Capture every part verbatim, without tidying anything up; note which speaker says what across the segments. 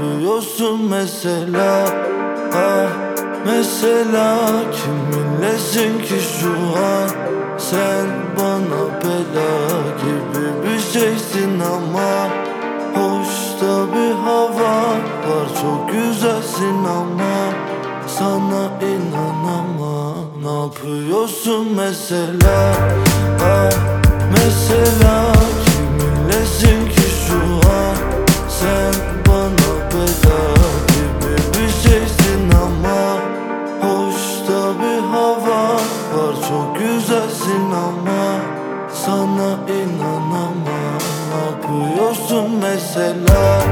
Speaker 1: yapıyorsun mesela? Ah mesela kiminlesin ki şu an? Sen bana bela gibi bir şeysin ama hoşta bir hava var, çok güzelsin ama sana inanamam. Ne yapıyorsun mesela? Ah mesela kiminlesin ki şu an? Sen bana bela gibi bir şeysin ama hoşta bir hava var, çok güzelsin ama sana inanamam. Ne yapıyorsun mesela?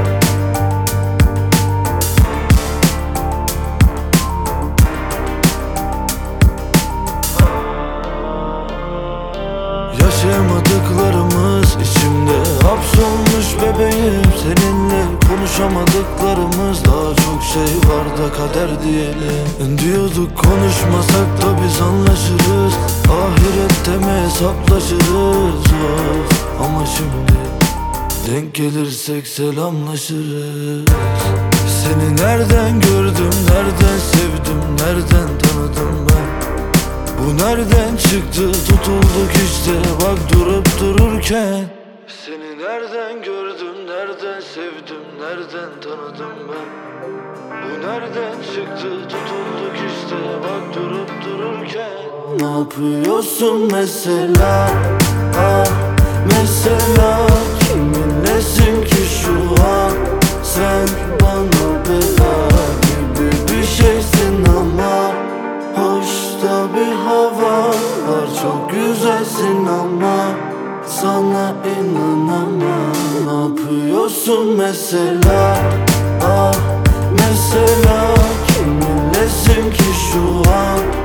Speaker 1: Yaşayamadıklarımız içimde hapsolmuş bebeğim. Seninle konuşamadıklarımız, daha çok şey var da kader diyelim. Diyorduk konuşmasak da biz anlaşırız, ahirette mi hesaplaşırız? Of, ama şimdi denk gelirsek selamlaşırız. Seni nereden gördüm, nereden sevdim, nereden tanıdım ben? Bu nereden çıktı, tutulduk işte bak durup dururken. Seni nereden gördüm, nereden sevdim, nereden tanıdım ben? Bu nereden çıktı, tutulduk işte bak durup dururken. Ne yapıyorsun mesela? Ah mesela kiminlesin ki şu an? Sen bana bela gibi bir şeysin ama hoşta bir hava var, çok güzelsin ama sana inanamam. Ne yapıyorsun mesela? Ah mesela kiminlesin ki şu an?